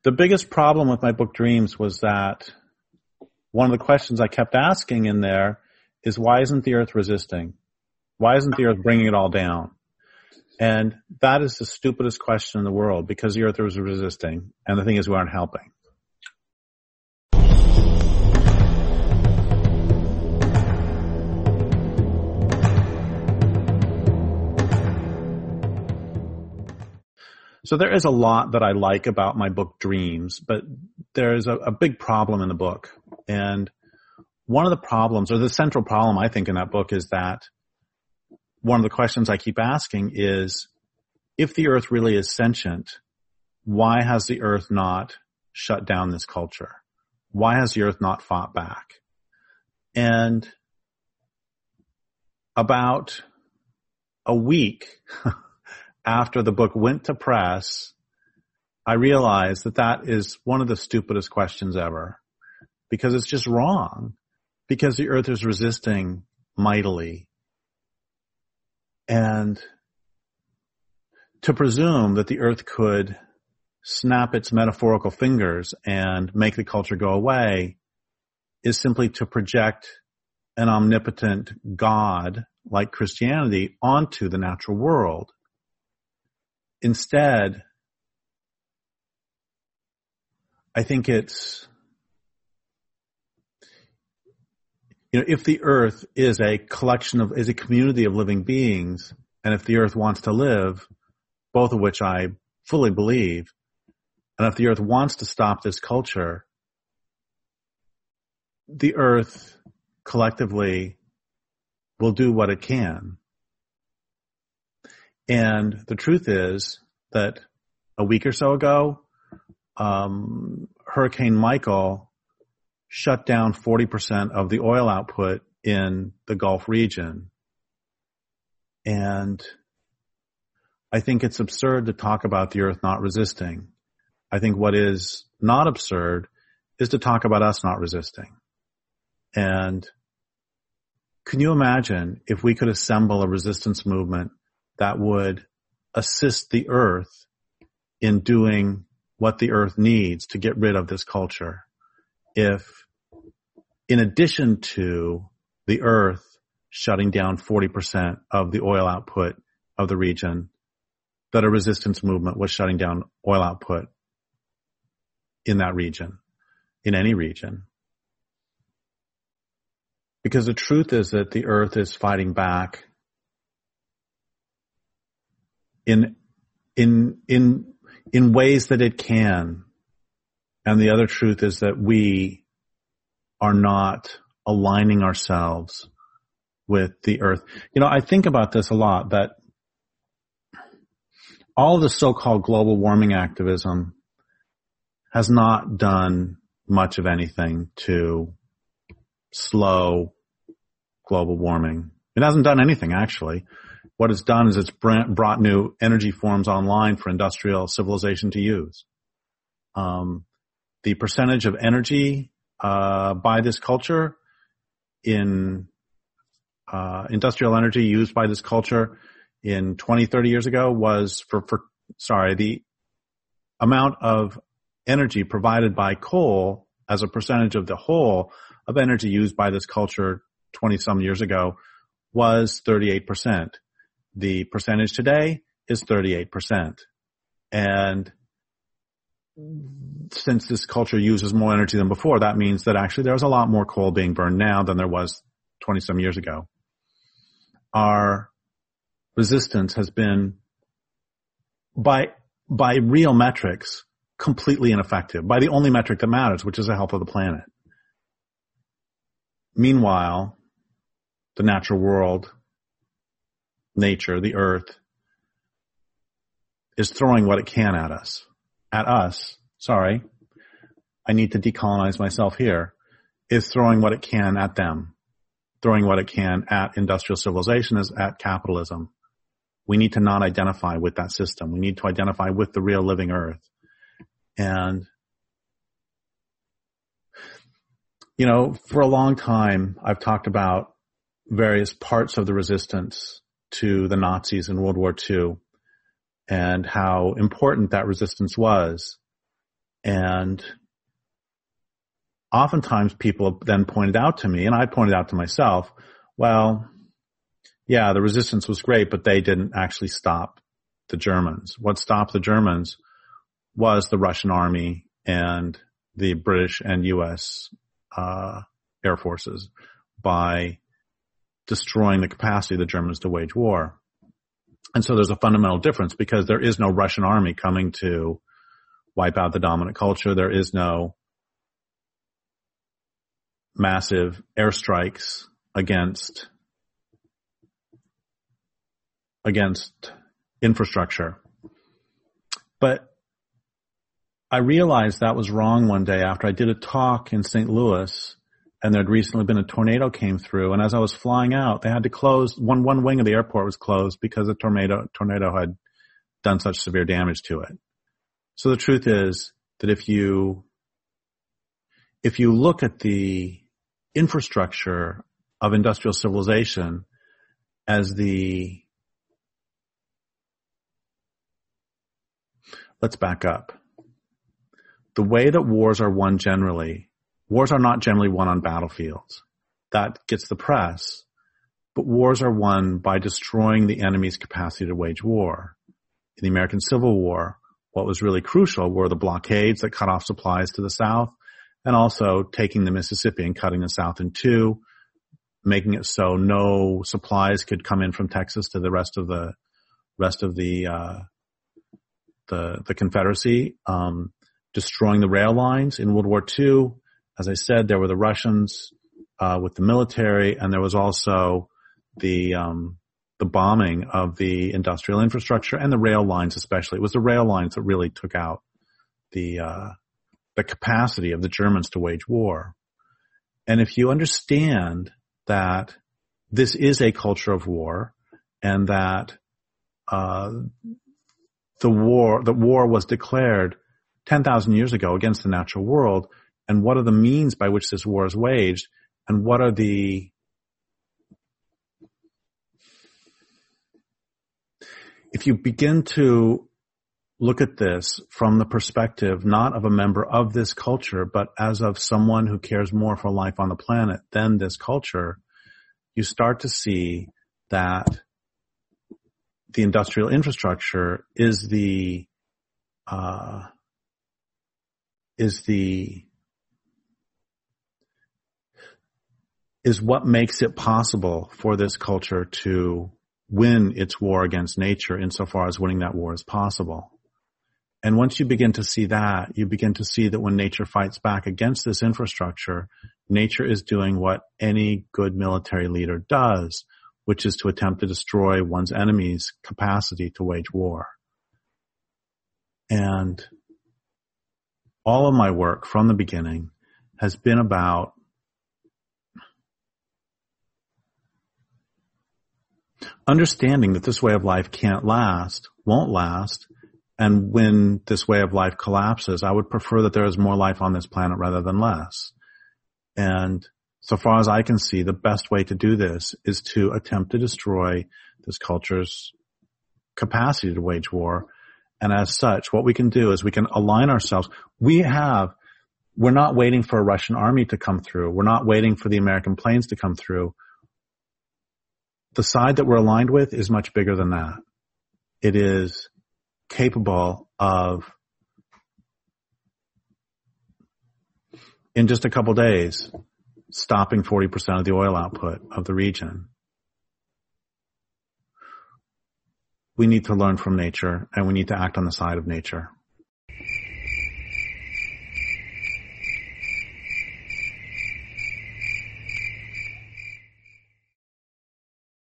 The biggest problem with my book Dreams was that one of the questions I kept asking in there is, why isn't the earth resisting? Why isn't the earth bringing it all down? And that is the stupidest question in the world, because the earth is resisting, and the thing is, we aren't helping. So there is a lot that I like about my book Dreams, but there is a big problem in the book. And one of the problems, or the central problem I think in that book, is that one of the questions I keep asking is, if the earth really is sentient, why has the earth not shut down this culture? Why has the earth not fought back? And about a week after the book went to press, I realized that that is one of the stupidest questions ever, because it's just wrong, because the earth is resisting mightily. And to presume that the earth could snap its metaphorical fingers and make the culture go away is simply to project an omnipotent God like Christianity onto the natural world. Instead, I think it's, if the earth is a community of living beings, and if the earth wants to live, both of which I fully believe, and if the earth wants to stop this culture, the earth collectively will do what it can. And the truth is that a week or so ago, Hurricane Michael shut down 40% of the oil output in the Gulf region. And I think it's absurd to talk about the earth not resisting. I think what is not absurd is to talk about us not resisting. And can you imagine if we could assemble a resistance movement that would assist the earth in doing what the earth needs to get rid of this culture? If, in addition to the earth shutting down 40% of the oil output of the region, that a resistance movement was shutting down oil output in that region, in any region. Because the truth is that the earth is fighting back in ways that it can. And the other truth is that we are not aligning ourselves with the earth. I think about this a lot, that all of the so-called global warming activism has not done much of anything to slow global warming. It hasn't done anything, actually. What it's done is it's brought new energy forms online for industrial civilization to use. The percentage of energy by this culture in industrial energy used by this culture in 20, 30 years ago was the amount of energy provided by coal as a percentage of the whole of energy used by this culture 20 some years ago was 38%. The percentage today is 38%. And since this culture uses more energy than before, that means that actually there's a lot more coal being burned now than there was 20 some years ago. Our resistance has been, by real metrics, completely ineffective, by the only metric that matters, which is the health of the planet. Meanwhile, the natural world, nature, the earth, is throwing what it can at us. I need to decolonize myself here, is throwing what it can at them, throwing what it can at industrial civilization, at capitalism. We need to not identify with that system. We need to identify with the real living earth. And, for a long time, I've talked about various parts of the resistance to the Nazis in World War II and how important that resistance was. And oftentimes people then pointed out to me, and I pointed out to myself, well, yeah, the resistance was great, but they didn't actually stop the Germans. What stopped the Germans was the Russian army and the British and U.S. Air forces by destroying the capacity of the Germans to wage war. And so there's a fundamental difference because there is no Russian army coming to wipe out the dominant culture. There is no massive airstrikes against infrastructure. But I realized that was wrong one day after I did a talk in St. Louis, and there'd recently been a tornado came through, and as I was flying out, they had to close, one wing of the airport was closed because the tornado had done such severe damage to it. So the truth is that if you look at the infrastructure of industrial civilization as let's back up. The way that wars are won generally, wars are not generally won on battlefields. That gets the press. But wars are won by destroying the enemy's capacity to wage war. In the American Civil War, what was really crucial were the blockades that cut off supplies to the South, and also taking the Mississippi and cutting the South in two, making it so no supplies could come in from Texas to the rest of the Confederacy, destroying the rail lines. In World War II, as I said, there were the Russians with the military, and there was also the bombing of the industrial infrastructure and the rail lines especially. It was the rail lines that really took out the capacity of the Germans to wage war. And if you understand that this is a culture of war and that the war was declared 10,000 years ago against the natural world, and what are the means by which this war is waged, and what are if you begin to look at this from the perspective not of a member of this culture, but as of someone who cares more for life on the planet than this culture, you start to see that the industrial infrastructure is what makes it possible for this culture to win its war against nature insofar as winning that war is possible. And once you begin to see that, you begin to see that when nature fights back against this infrastructure, nature is doing what any good military leader does, which is to attempt to destroy one's enemy's capacity to wage war. And all of my work from the beginning has been about understanding that this way of life won't last, and when this way of life collapses, I would prefer that there is more life on this planet rather than less. And so far as I can see, the best way to do this is to attempt to destroy this culture's capacity to wage war. And as such, what we can do is we can align ourselves. We're not waiting for a Russian army to come through. We're not waiting for the American planes to come through. The side that we're aligned with is much bigger than that. It is capable of, in just a couple days, stopping 40% of the oil output of the region. We need to learn from nature, and we need to act on the side of nature.